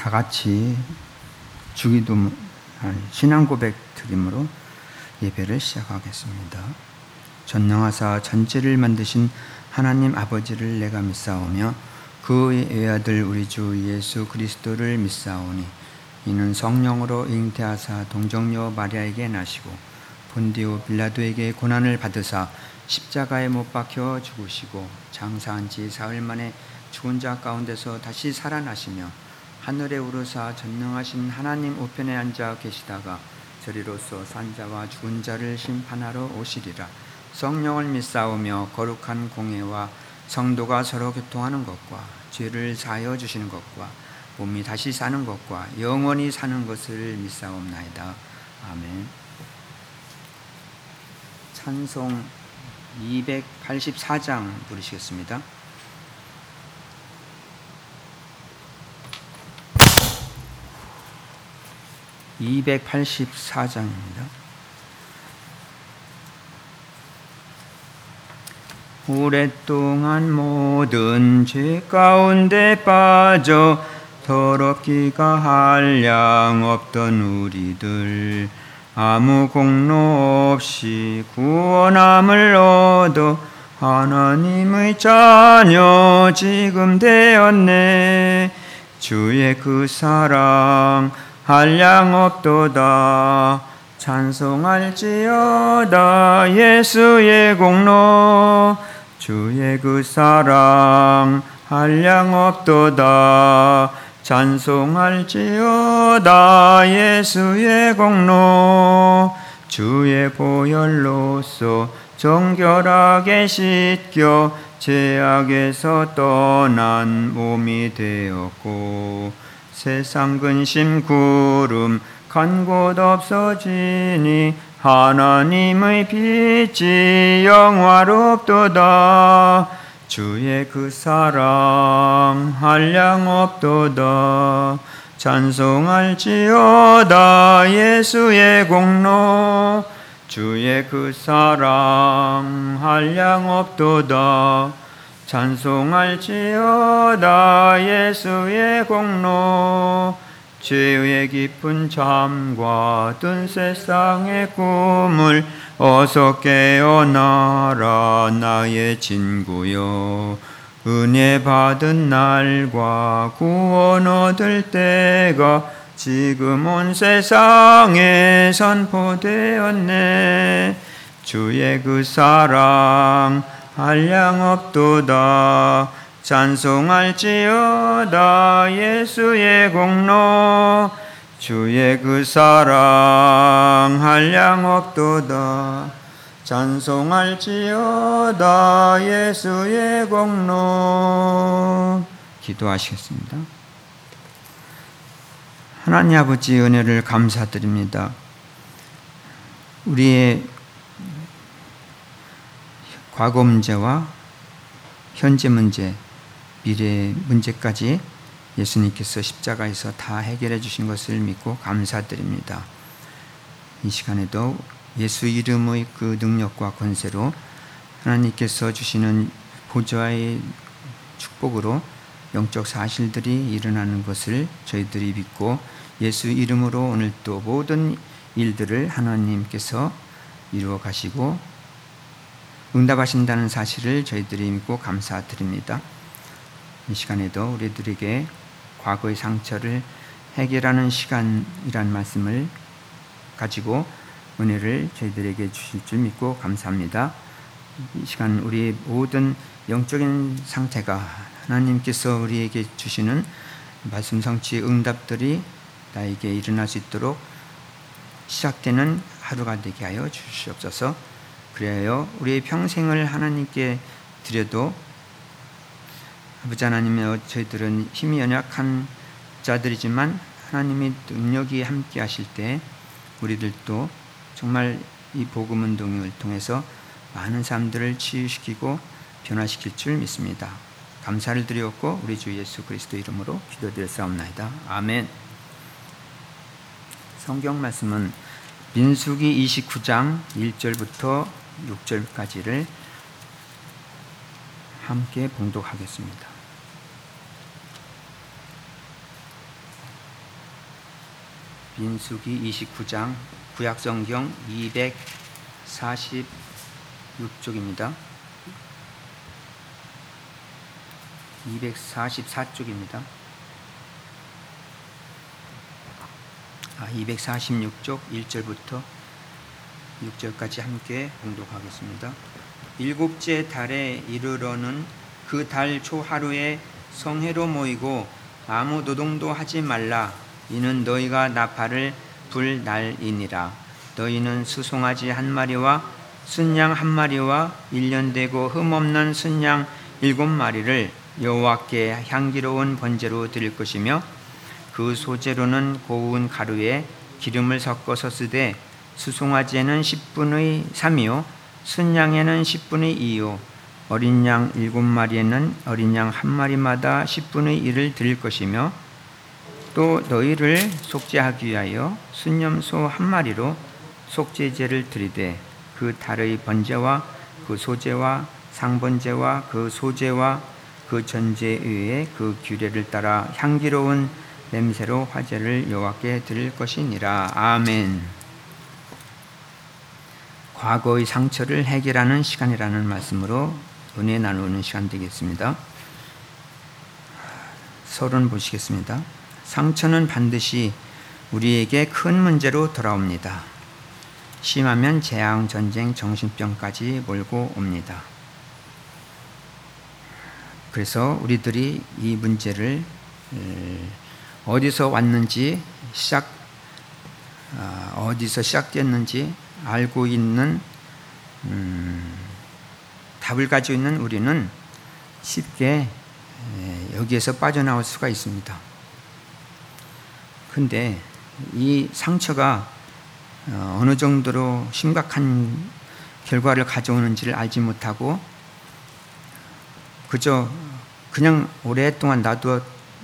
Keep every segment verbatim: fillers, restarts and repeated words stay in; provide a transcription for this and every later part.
다 같이 주기도 신앙 고백 드림으로 예배를 시작하겠습니다. 전능하사 천지를 만드신 하나님 아버지를 내가 믿사오며 그의 외아들 우리 주 예수 그리스도를 믿사오니 이는 성령으로 잉태하사 동정녀 마리아에게 나시고 본디오 빌라도에게 고난을 받으사 십자가에 못 박혀 죽으시고 장사한 지 사흘 만에 죽은 자 가운데서 다시 살아나시며 하늘에 오르사 전능하신 하나님 우편에 앉아 계시다가 저리로서 산자와 죽은 자를 심판하러 오시리라. 성령을 믿사오며 거룩한 공예와 성도가 서로 교통하는 것과 죄를 사하여 주시는 것과 몸이 다시 사는 것과 영원히 사는 것을 믿사옵나이다. 아멘. 찬송 이백팔십사 장 부르시겠습니다. 이백팔십사 장입니다. 오랫동안 모든 죄 가운데 빠져 더럽기가 한량 없던 우리들 아무 공로 없이 구원함을 얻어 하나님의 자녀 지금 되었네. 주의 그 사랑 한량 없도다. 찬송할지어다 예수의 공로. 주의 그 사랑 한량 없도다. 찬송할지어다 예수의 공로. 주의 보혈로서 정결하게 씻겨 죄악에서 떠난 몸이 되었고 세상 근심 구름 간 곳 없어지니 하나님의 빛이 영화롭도다. 주의 그 사랑 한량 없도다. 찬송할지어다 예수의 공로. 주의 그 사랑 한량 없도다. 찬송할지어다 예수의 공로. 죄의 깊은 잠과 든 세상의 꿈을 어서 깨어나라 나의 친구여. 은혜 받은 날과 구원 얻을 때가 지금 온 세상에 선포되었네. 주의 그 사랑 한량 없도다. 찬송할지어다 예수의 공로. 주의 그 사랑 한량 없도다. 찬송할지어다 예수의 공로. 기도하시겠습니다. 하나님 아버지 은혜를 감사드립니다. 우리의 과거 문제와 현재 문제, 미래의 문제까지 예수님께서 십자가에서 다 해결해 주신 것을 믿고 감사드립니다. 이 시간에도 예수 이름의 그 능력과 권세로 하나님께서 주시는 보좌의 축복으로 영적 사실들이 일어나는 것을 저희들이 믿고 예수 이름으로 오늘 또 모든 일들을 하나님께서 이루어 가시고 응답하신다는 사실을 저희들이 믿고 감사드립니다. 이 시간에도 우리들에게 과거의 상처를 해결하는 시간이란 말씀을 가지고 은혜를 저희들에게 주실 줄 믿고 감사합니다. 이 시간 우리의 모든 영적인 상태가 하나님께서 우리에게 주시는 말씀 성취의 응답들이 나에게 일어날 수 있도록 시작되는 하루가 되게 하여 주시옵소서. 그래야 우리의 평생을 하나님께 드려도 아버지 하나님의 저희들은 힘이 연약한 자들이지만 하나님의 능력이 함께 하실 때 우리들도 정말 이 복음 운동을 통해서 많은 사람들을 치유시키고 변화시킬 줄 믿습니다. 감사를 드리옵고 우리 주 예수 그리스도 이름으로 기도드렸사옵나이다. 아멘. 성경 말씀은 민수기 이십구 장 일 절부터 육 절까지를 함께 봉독하겠습니다. 민수기 이십구 장 구약성경 이백사십육 쪽입니다. 이백사십사 쪽입니다. 아, 이백사십육 쪽 일 절부터 육 절까지 함께 봉독하겠습니다. 일곱째 달에 이르러는 그 달 초하루에 성회로 모이고 아무 노동도 하지 말라. 이는 너희가 나팔을 불 날이니라. 너희는 수송아지 한 마리와 순양 한 마리와 일년되고 흠없는 순양 일곱 마리를 여호와께 향기로운 번제로 드릴 것이며 그 소재로는 고운 가루에 기름을 섞어서 쓰되 수송아지에는 십분의 삼이요 순양에는 십분의 이요 어린 양 일곱 마리에는 어린 양 한 마리마다 십분의 일을 드릴 것이며 또 너희를 속죄하기 위하여 순염소 한 마리로 속죄제를 드리되 그 달의 번제와 그 소제와 상번제와 그 소제와 그 전제의 그 규례를 따라 향기로운 냄새로 화제를 여호와께 드릴 것이니라. 아멘. 과거의 상처를 해결하는 시간이라는 말씀으로 은혜 나누는 시간 되겠습니다. 서론 보시겠습니다. 상처는 반드시 우리에게 큰 문제로 돌아옵니다. 심하면 재앙, 전쟁, 정신병까지 몰고 옵니다. 그래서 우리들이 이 문제를 어디서 왔는지 시작 어디서 시작됐는지 알고 있는 음, 답을 가지고 있는 우리는 쉽게 여기에서 빠져나올 수가 있습니다. 근데 이 상처가 어느 정도로 심각한 결과를 가져오는지를 알지 못하고 그저 그냥 오랫동안 놔두었을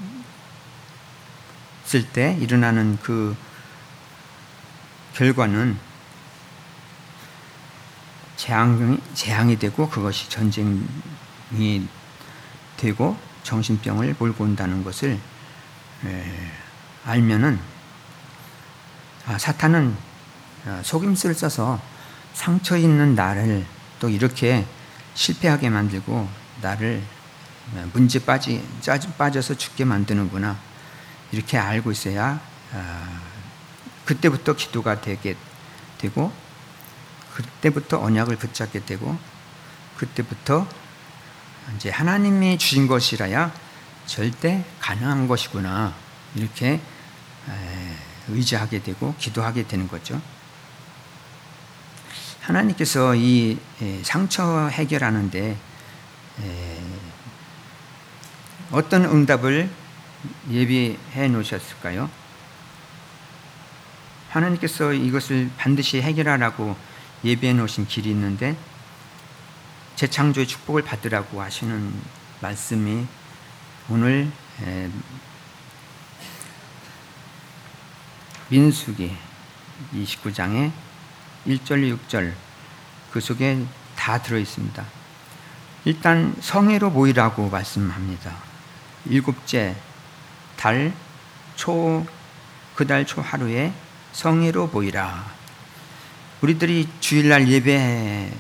때 일어나는 그 결과는 재앙이, 재앙이 되고 그것이 전쟁이 되고 정신병을 몰고 온다는 것을 알면은 아, 사탄은 속임수를 써서 상처 있는 나를 또 이렇게 실패하게 만들고 나를 문제 빠지, 빠져서 죽게 만드는구나 이렇게 알고 있어야 그때부터 기도가 되게 되고 그때부터 언약을 붙잡게 되고 그때부터 이제 하나님이 주신 것이라야 절대 가능한 것이구나 이렇게 의지하게 되고 기도하게 되는 거죠. 하나님께서 이 상처 해결하는데 어떤 응답을 예비해 놓으셨을까요? 하나님께서 이것을 반드시 해결하라고 예비해 놓으신 길이 있는데 재창조의 축복을 받으라고 하시는 말씀이 오늘 민수기 이십구 장의 일 절 육 절 그 속에 다 들어있습니다. 일단 성회로 모이라고 말씀합니다. 일곱째 달 초 그 달 초 하루에 성회로 모이라. 우리들이 주일날 예배하러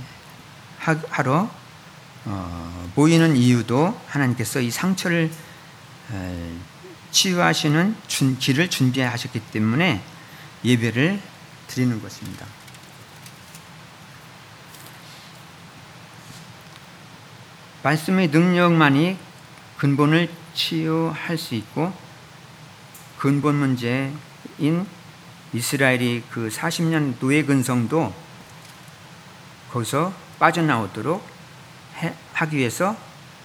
어, 모이는 이유도 하나님께서 이 상처를 에, 치유하시는 준, 길을 준비하셨기 때문에 예배를 드리는 것입니다. 말씀의 능력만이 근본을 치유할 수 있고 근본 문제인 이스라엘이 그 사십 년 노예 근성도 거기서 빠져나오도록 해, 하기 위해서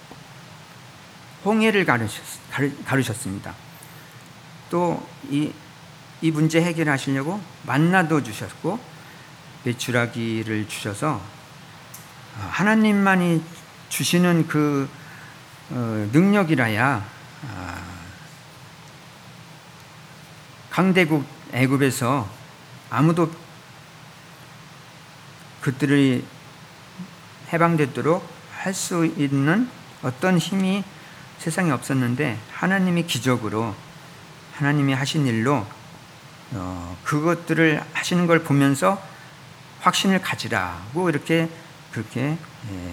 홍해를 가르쳤, 가르쳤습니다. 또 이 이 문제 해결하시려고 만나도 주셨고 메추라기를 주셔서 하나님만이 주시는 그 어, 능력이라야 아, 강대국 애굽에서 아무도 그들이 해방되도록 할 수 있는 어떤 힘이 세상에 없었는데 하나님이 기적으로 하나님이 하신 일로 어, 그것들을 하시는 걸 보면서 확신을 가지라고 이렇게 그렇게 예,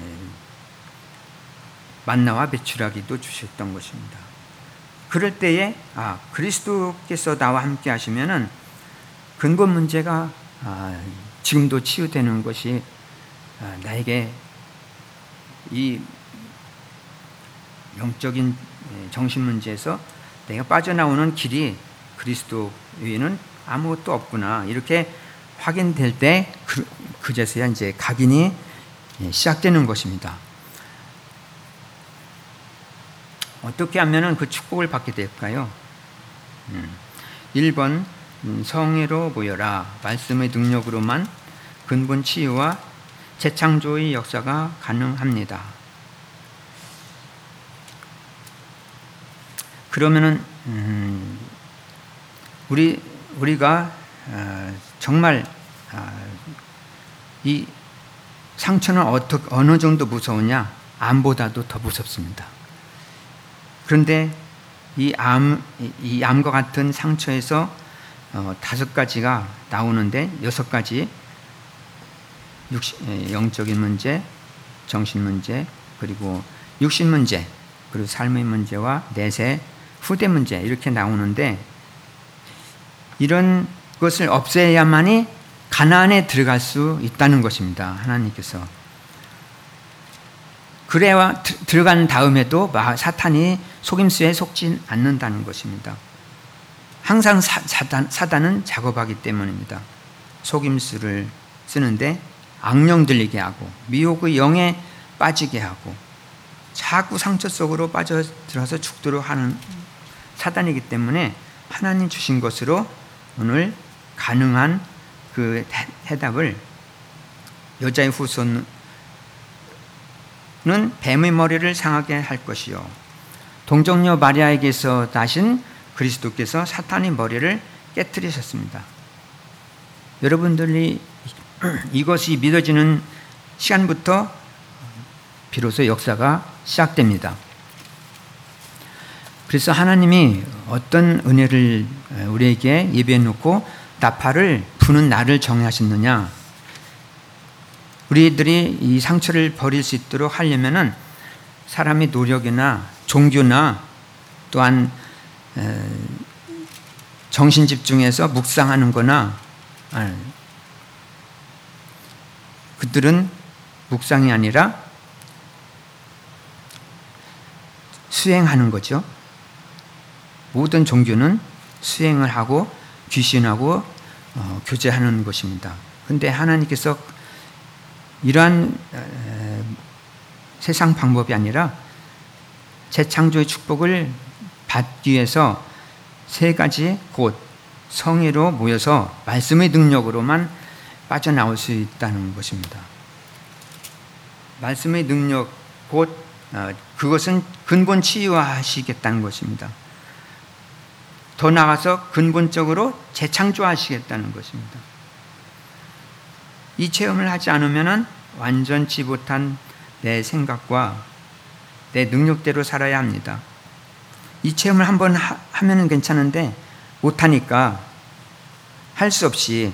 만나와 메추라기도 주셨던 것입니다. 그럴 때에 아, 그리스도께서 나와 함께 하시면은 근본 문제가 아, 지금도 치유되는 것이 아, 나에게 이 영적인 정신 문제에서 내가 빠져나오는 길이 그리스도 외에는 아무것도 없구나 이렇게 확인될 때 그, 그제서야 이제 각인이 시작되는 것입니다. 어떻게 하면은 그 축복을 받게 될까요? 음, 일 번 성회로 모여라. 말씀의 능력으로만 근본 치유와 재창조의 역사가 가능합니다. 그러면은 음, 우리 우리가 어, 정말 어, 이 상처는 어떻게 어느 정도 무서우냐? 암보다도 더 무섭습니다. 그런데 이 암, 이 암과 같은 상처에서 어, 다섯 가지가 나오는데 여섯 가지 육신, 영적인 문제, 정신 문제, 그리고 육신 문제, 그리고 삶의 문제와 내세, 후대 문제 이렇게 나오는데 이런 것을 없애야만이 가나안에 들어갈 수 있다는 것입니다. 하나님께서. 그래야 들어간 다음에도 사탄이 속임수에 속지 않는다는 것입니다. 항상 사, 사단, 사단은 작업하기 때문입니다. 속임수를 쓰는데 악령 들리게 하고 미혹의 영에 빠지게 하고 자꾸 상처 속으로 빠져들어서 죽도록 하는 사단이기 때문에 하나님 주신 것으로 오늘 가능한 그 해답을 여자의 후손은 뱀의 머리를 상하게 할 것이요 동정녀 마리아에게서 나신 그리스도께서 사탄의 머리를 깨뜨리셨습니다. 여러분들이 이것이 믿어지는 시간부터 비로소 역사가 시작됩니다. 그래서 하나님이 어떤 은혜를 우리에게 예비해 놓고 나팔을 부는 날을 정하셨느냐? 우리들이 이 상처를 버릴 수 있도록 하려면은 사람의 노력이나 종교나 또한 정신 집중해서 묵상하는 거나 그들은 묵상이 아니라 수행하는 거죠. 모든 종교는 수행을 하고 귀신하고 어, 교제하는 것입니다. 그런데 하나님께서 이러한 에, 세상 방법이 아니라 재창조의 축복을 받기 위해서 세 가지 곧 성회로 모여서 말씀의 능력으로만 빠져나올 수 있다는 것입니다. 말씀의 능력 곧 어, 그것은 근본 치유하시겠다는 것입니다. 더 나아가서 근본적으로 재창조하시겠다는 것입니다. 이 체험을 하지 않으면 완전치 못한 내 생각과 내 능력대로 살아야 합니다. 이 체험을 한번 하면 괜찮은데 못하니까 할 수 없이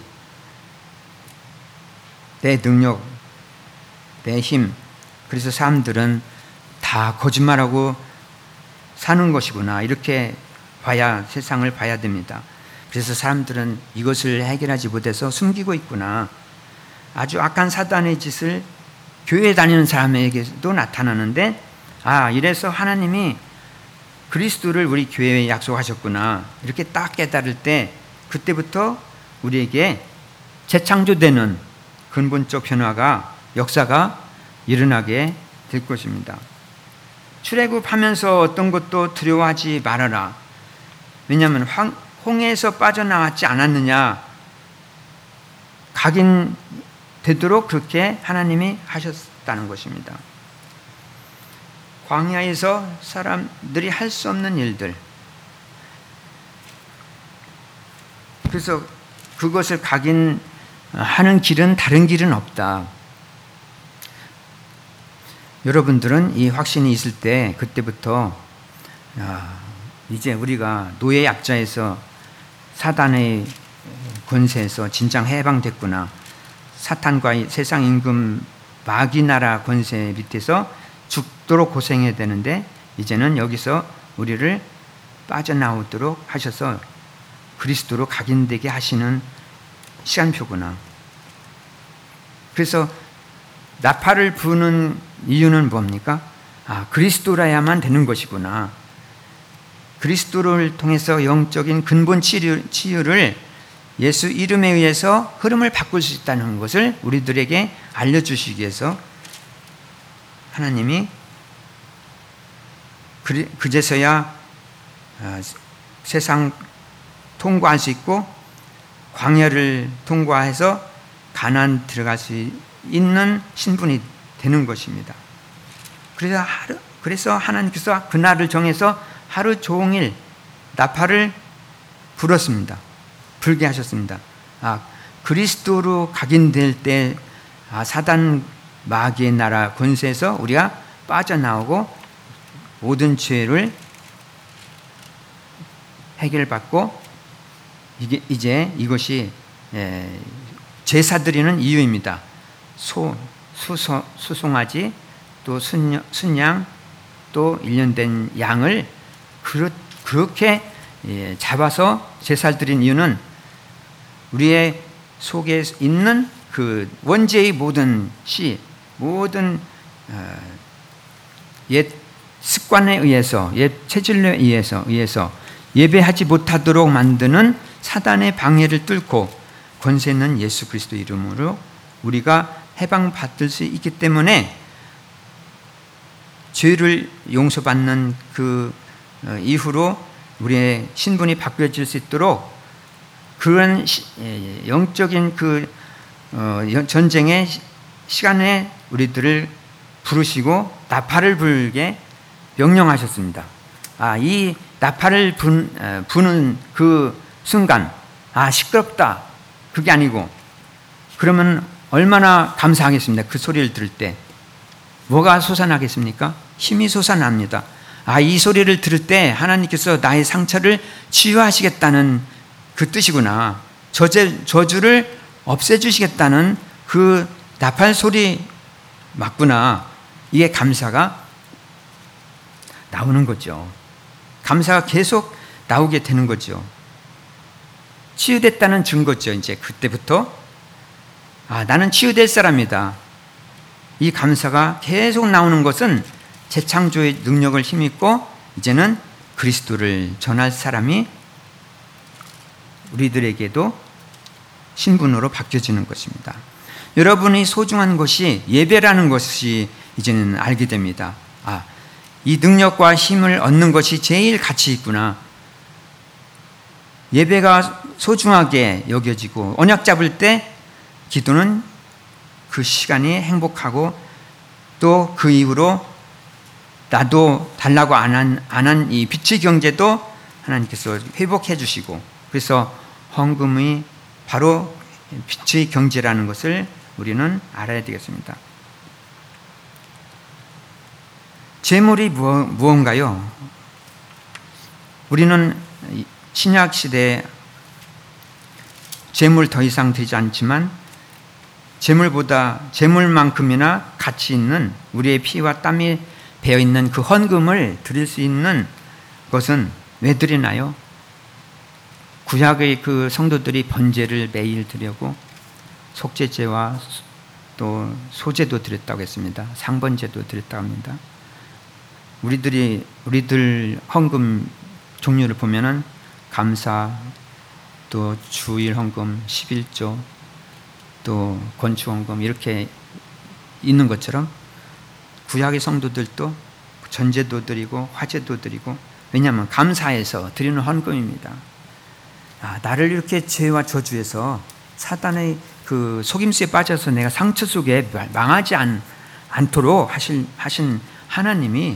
내 능력, 내 힘, 그래서 사람들은 다 거짓말하고 사는 것이구나 이렇게 봐야 세상을 봐야 됩니다. 그래서 사람들은 이것을 해결하지 못해서 숨기고 있구나. 아주 악한 사단의 짓을 교회에 다니는 사람에게도 나타나는데 아 이래서 하나님이 그리스도를 우리 교회에 약속하셨구나 이렇게 딱 깨달을 때 그때부터 우리에게 재창조되는 근본적 변화가 역사가 일어나게 될 것입니다. 출애굽하면서 어떤 것도 두려워하지 말아라. 왜냐하면 홍해에서 빠져나왔지 않았느냐 각인되도록 그렇게 하나님이 하셨다는 것입니다. 광야에서 사람들이 할 수 없는 일들 그래서 그것을 각인하는 길은 다른 길은 없다. 여러분들은 이 확신이 있을 때 그때부터 야, 이제 우리가 노예 약자에서 사단의 권세에서 진정 해방됐구나. 사탄과 세상 임금 마귀 나라 권세 밑에서 죽도록 고생해야 되는데 이제는 여기서 우리를 빠져나오도록 하셔서 그리스도로 각인되게 하시는 시간표구나. 그래서 나팔을 부는 이유는 뭡니까? 아, 그리스도라야만 되는 것이구나. 그리스도를 통해서 영적인 근본 치유, 치유를 예수 이름에 의해서 흐름을 바꿀 수 있다는 것을 우리들에게 알려주시기 위해서 하나님이 그제서야 세상 통과할 수 있고 광야를 통과해서 가나안 들어갈 수 있는 신분이 되는 것입니다. 그래서 하루, 그래서 하나님께서 그날을 정해서 하루 종일 나팔을 불었습니다. 불게 하셨습니다. 아, 그리스도로 각인될 때 아, 사단 마귀의 나라 권세에서 우리가 빠져나오고 모든 죄를 해결받고 이게 이제 이것이 에, 제사 드리는 이유입니다. 소, 수소, 수송아지 또 순양, 순양 또 일 년 된 양을 그렇, 그렇게 예, 잡아서 제사를 드린 이유는 우리의 속에 있는 그 원죄의 모든 시, 모든 어, 옛 습관에 의해서, 옛 체질에 의해서, 의해서 예배하지 못하도록 만드는 사단의 방해를 뚫고 권세 있는 예수 그리스도 이름으로 우리가 해방받을 수 있기 때문에 죄를 용서받는 그 이후로 우리의 신분이 바뀌어질 수 있도록 그런 영적인 그 전쟁의 시간에 우리들을 부르시고 나팔을 불게 명령하셨습니다. 아, 이 나팔을 분, 부는 그 순간, 아, 시끄럽다. 그게 아니고, 그러면 얼마나 감사하겠습니까? 그 소리를 들을 때. 뭐가 솟아나겠습니까? 힘이 솟아납니다. 아, 이 소리를 들을 때 하나님께서 나의 상처를 치유하시겠다는 그 뜻이구나. 저제, 저주를 없애주시겠다는 그 나팔 소리 맞구나. 이게 감사가 나오는 거죠. 감사가 계속 나오게 되는 거죠. 치유됐다는 증거죠. 이제 그때부터 아, 나는 치유될 사람이다. 이 감사가 계속 나오는 것은 재창조의 능력을 힘입고 이제는 그리스도를 전할 사람이 우리들에게도 신분으로 바뀌어지는 것입니다. 여러분이 소중한 것이 예배라는 것이 이제는 알게 됩니다. 아, 이 능력과 힘을 얻는 것이 제일 가치 있구나. 예배가 소중하게 여겨지고 언약 잡을 때 기도는 그 시간이 행복하고 또 그 이후로 나도 달라고 안 한, 안 한 이 빛의 경제도 하나님께서 회복해 주시고 그래서 헌금이 바로 빛의 경제라는 것을 우리는 알아야 되겠습니다. 재물이 무언가요? 우리는 신약 시대에 재물 더 이상 되지 않지만 재물보다 재물만큼이나 가치 있는 우리의 피와 땀이 배어 있는 그 헌금을 드릴 수 있는 것은 왜 드리나요? 구약의 그 성도들이 번제를 매일 드리고 속죄제와 또 소제도 드렸다고 했습니다. 상번제도 드렸다고 합니다. 우리들이 우리들 헌금 종류를 보면은 감사, 또 주일 헌금, 십일조, 또 건축 헌금 이렇게 있는 것처럼 구약의 성도들도 전제도 드리고 화제도 드리고 왜냐하면 감사해서 드리는 헌금입니다. 아, 나를 이렇게 죄와 저주해서 사단의 그 속임수에 빠져서 내가 상처 속에 망하지 않, 않도록 하신, 하신 하나님이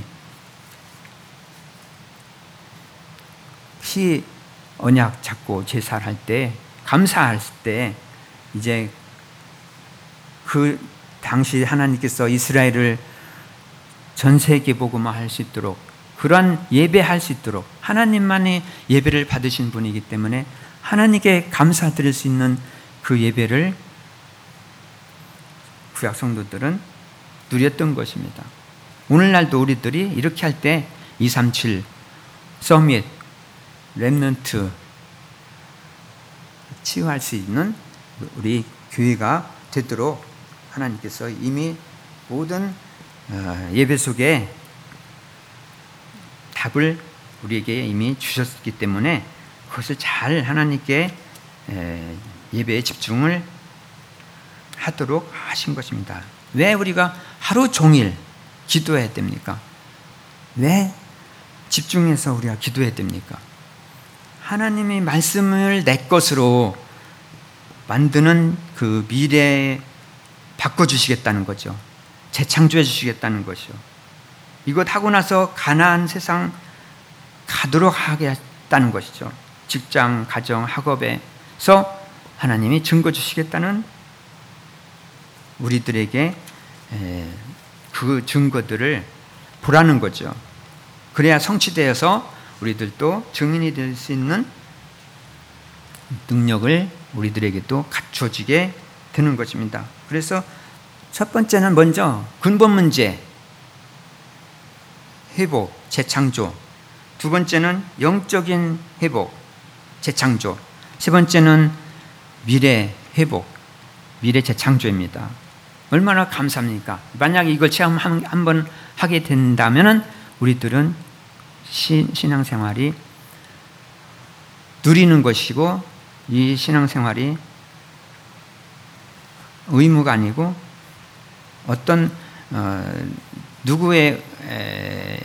피 언약 잡고 제사를 할 때 감사할 때 이제 그 당시 하나님께서 이스라엘을 전 세계 복음화할 수 있도록 그러한 예배할 수 있도록 하나님만이 예배를 받으신 분이기 때문에 하나님께 감사드릴 수 있는 그 예배를 구약 성도들은 누렸던 것입니다. 오늘날도 우리들이 이렇게 할 때 이삼칠, 서밋, 렘넌트 치유할 수 있는 우리 교회가 되도록 하나님께서 이미 모든 예배 속에 답을 우리에게 이미 주셨기 때문에 그것을 잘 하나님께 예배에 집중을 하도록 하신 것입니다. 왜 우리가 하루 종일 기도해야 됩니까? 왜 집중해서 우리가 기도해야 됩니까? 하나님의 말씀을 내 것으로 만드는 그 미래에 바꿔주시겠다는 거죠. 재창조해 주시겠다는 것이요. 이것 하고 나서 가나안 세상 가도록 하겠다는 것이죠. 직장, 가정, 학업에서 하나님이 증거 주시겠다는 우리들에게 그 증거들을 보라는 거죠. 그래야 성취되어서 우리들도 증인이 될 수 있는 능력을 우리들에게도 갖춰지게 되는 것입니다. 그래서 첫 번째는 먼저 근본 문제, 회복, 재창조. 두 번째는 영적인 회복, 재창조. 세 번째는 미래 회복, 미래 재창조입니다. 얼마나 감사합니까? 만약에 이걸 체험 한번 하게 된다면 우리들은 신앙생활이 누리는 것이고 이 신앙생활이 의무가 아니고 어떤 어, 누구의 에,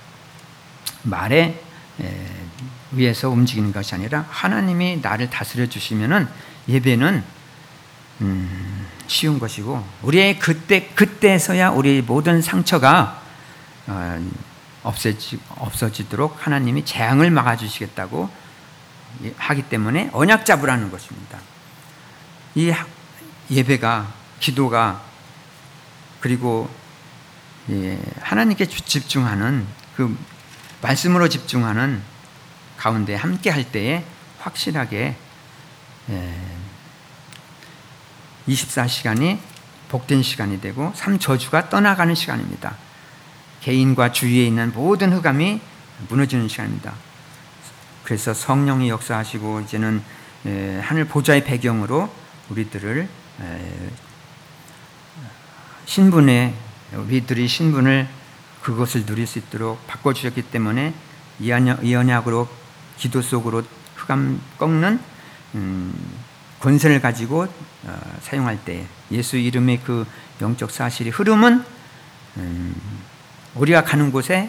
말에 에, 의해서 움직이는 것이 아니라 하나님이 나를 다스려 주시면은 예배는 음, 쉬운 것이고 우리의 그때 그때서야 우리 모든 상처가 어, 없어지, 없어지도록 하나님이 재앙을 막아주시겠다고 하기 때문에 언약 잡으라는 것입니다. 이 예배가, 기도가, 그리고 하나님께 집중하는 그 말씀으로 집중하는 가운데 함께 할 때에 확실하게 이십사 시간이 복된 시간이 되고 삼저주가 떠나가는 시간입니다. 개인과 주위에 있는 모든 흑암이 무너지는 시간입니다. 그래서 성령이 역사하시고 이제는 하늘 보좌의 배경으로 우리들을 신분에 우리들이 신분을 그것을 누릴 수 있도록 바꿔주셨기 때문에 이 언약으로 기도 속으로 흑암 꺾는 권세를 가지고 사용할 때 예수 이름의 그 영적 사실이 흐름은 우리가 가는 곳에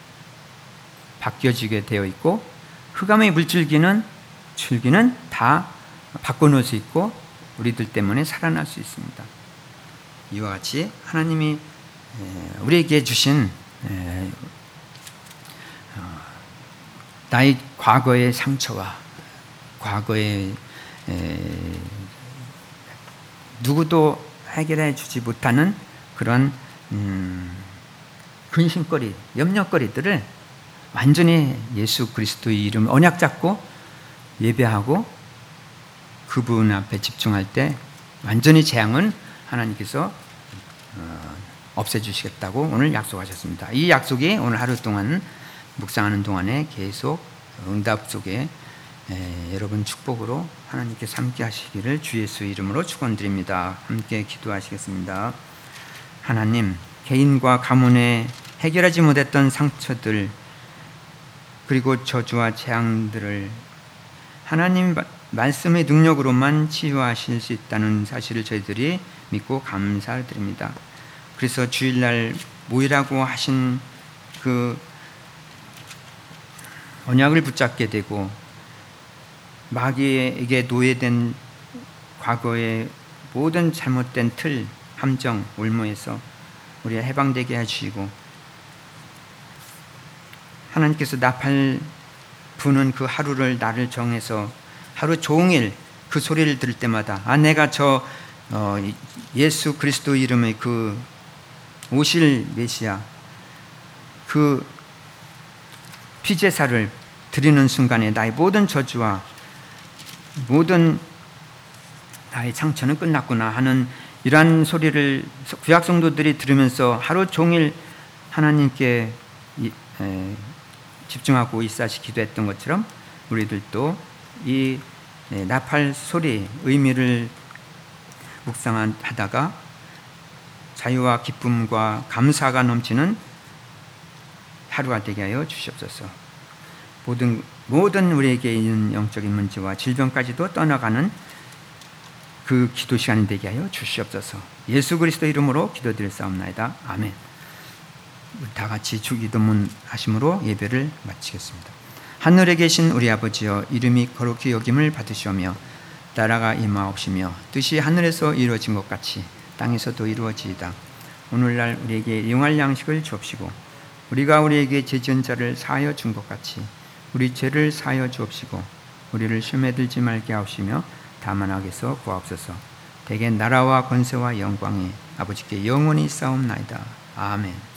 바뀌어지게 되어 있고 흑암의 물줄기는 줄기는 다 바꿔놓을 수 있고 우리들 때문에 살아날 수 있습니다. 이와 같이 하나님이 우리에게 주신 나의 과거의 상처와 과거의 누구도 해결해 주지 못하는 그런 음 근심거리, 염려거리들을 완전히 예수 그리스도의 이름 언약 잡고 예배하고 그분 앞에 집중할 때 완전히 재앙은 하나님께서 없애주시겠다고 오늘 약속하셨습니다. 이 약속이 오늘 하루 동안 묵상하는 동안에 계속 응답 속에 여러분 축복으로 하나님께서 함께 하시기를 주 예수 이름으로 축원드립니다. 함께 기도하시겠습니다. 하나님, 개인과 가문에 해결하지 못했던 상처들 그리고 저주와 재앙들을 하나님 말씀의 능력으로만 치유하실 수 있다는 사실을 저희들이 믿고 감사드립니다. 그래서 주일날 모이라고 하신 그 언약을 붙잡게 되고 마귀에게 노예된 과거의 모든 잘못된 틀, 함정, 올무에서 우리가 해방되게 해주시고 하나님께서 나팔 부는 그 하루를 나를 정해서 하루 종일 그 소리를 들을 때마다 아 내가 저 어, 예수 그리스도 이름의 그 오실 메시아 그 피제사를 드리는 순간에 나의 모든 저주와 모든 나의 상처는 끝났구나 하는 이러한 소리를 구약 성도들이 들으면서 하루 종일 하나님께 집중하고 이사시 기도했던 것처럼 우리들도 이 나팔 소리 의미를 묵상하다가 자유와 기쁨과 감사가 넘치는 하루가 되게 하여 주시옵소서. 모든 모든 우리에게 있는 영적인 문제와 질병까지도 떠나가는 그 기도 시간이 되게 하여 주시옵소서. 예수 그리스도 이름으로 기도드렸사옵나이다. 아멘. 다 같이 주기도문 하심으로 예배를 마치겠습니다. 하늘에 계신 우리 아버지여, 이름이 거룩히 여김을 받으시오며 나라가 임하옵시며 뜻이 하늘에서 이루어진 것 같이 땅에서도 이루어지이다. 오늘날 우리에게 용할 양식을 주옵시고 우리가 우리에게 죄 지은 자를 사하여 준 것 같이 우리 죄를 사하여 주옵시고 우리를 시험에 들지 말게 하옵시며 다만 악에서 구하옵소서. 대개 나라와 권세와 영광이 아버지께 영원히 있사옵나이다. 아멘.